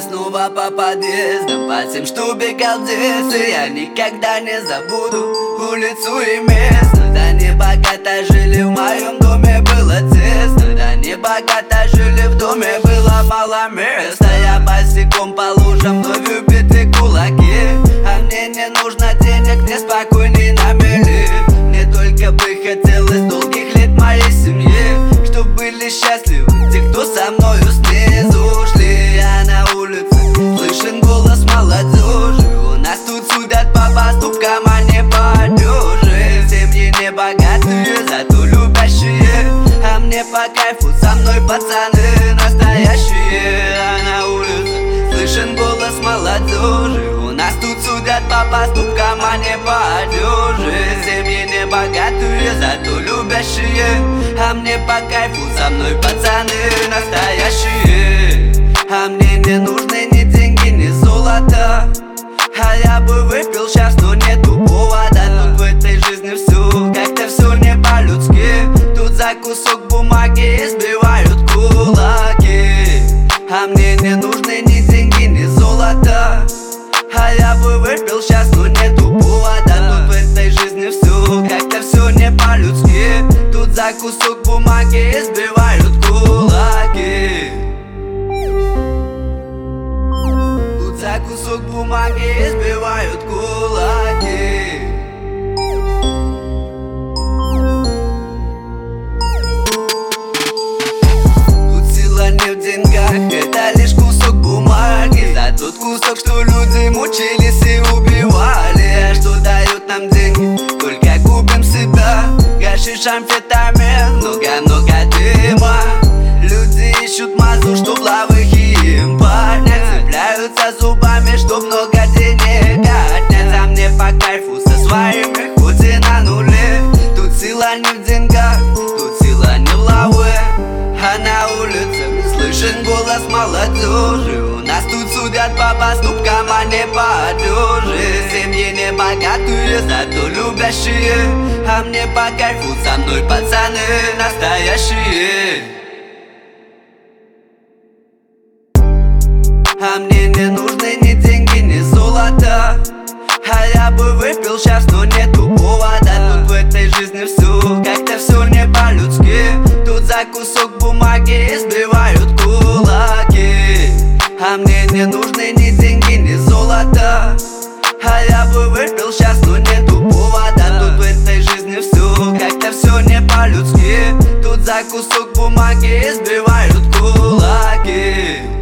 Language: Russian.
снова по подъездам, по тем, что бегал в детстве. Я никогда не забуду улицу и место. Да не богато жили, в моем доме было тесно. Да не богато жили, в доме было мало места. Я босиком по лужам, вновь убиты кулаки. А мне не нужно денег, мне спокойней на мели. Мне только бы хотелось долгих лет моей семье, чтоб были счастливы те, кто со мною снизу шли. А на улице слышен голос молодежи. У нас тут судят по поступкам, а не по одежде. Семьи не богатые, зато любящие. А мне по кайфу, со мной пацаны настоящие. А на улице слышен голос молодежи. У нас тут судят по поступкам, а не по одежде. Семьи не богатые, зато любящие. А мне по кайфу, со мной пацаны настоящие. А мне не нужны ни деньги, ни золото. А я бы выпил сейчас, но нету повода. Тут в этой жизни все, как-то все не по-людски. Тут за кусок бумаги избивают кулаки. А мне не нужны ни деньги, ни золото. А я бы выпил сейчас, но нету повода. Тут в этой жизни все, как-то все не по-людски. Тут за кусок бумаги избивают кулаки. Тут за кусок бумаги избивают кулаки. Тут сила не в деньгах, это лишь кусок бумаги. За тот кусок, что люди мучились и убивали. А что дают нам деньги? Только губим себя. Гашиш, амфетамин, много-много дыма. Люди ищут мазу, чтоб лавых им поднять. Цепляются зубами, чтоб много денег отнять. А мне по кайфу со своими, хоть и на нуле. Тут сила не в деньгах, тут сила не в лаве. А на улице слышен голос молодежи. У нас тут судят по поступкам, а не по одежде. Семьи не богатые, зато любящие. А мне по кайфу, со мной пацаны настоящие. А мне не нужны ни деньги, ни золото. А я бы выпил сейчас, но нету повода. Тут в этой жизни все, как-то все не по-людски. Тут за кусок бумаги избивают кулаки. А мне не нужны ни деньги, ни золото. А я бы выпил сейчас, но нету повода. Тут в этой жизни все, как-то все не по-людски. Тут за кусок бумаги избивают кулаки.